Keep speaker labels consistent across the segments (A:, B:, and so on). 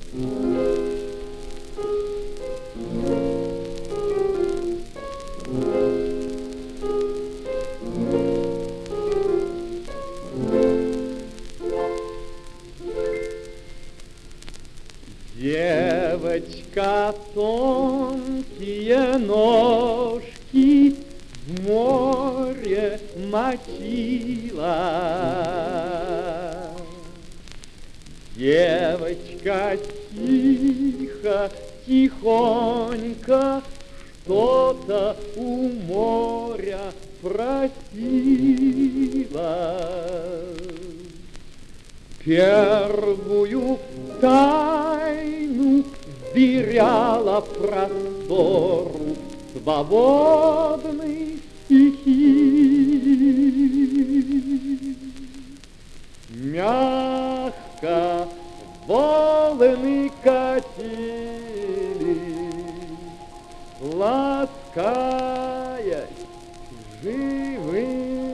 A: Девочка тонкие ножки в море мочила. Девочка тихо, тихонько что-то у моря просила. Первую тайну вверяла простору свободной стихи. Мягко волны катились, ласкаясь живые.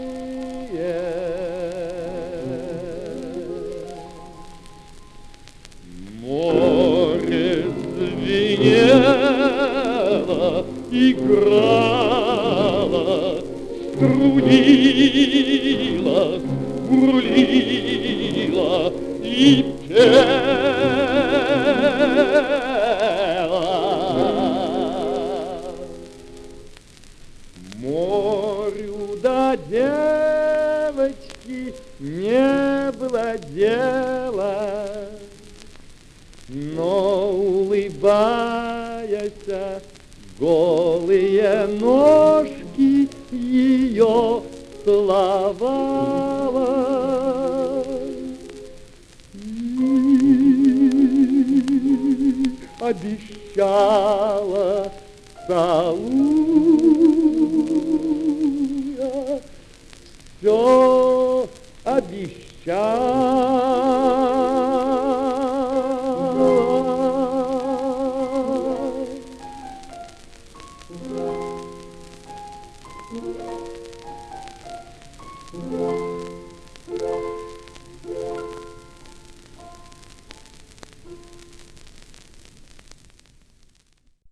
A: Море звенело, играло, струнило, бурлило и пела. Морю до девочки не было дела, но, улыбаясь, голые ножки ее целовала и обещала, целуя, все обещала.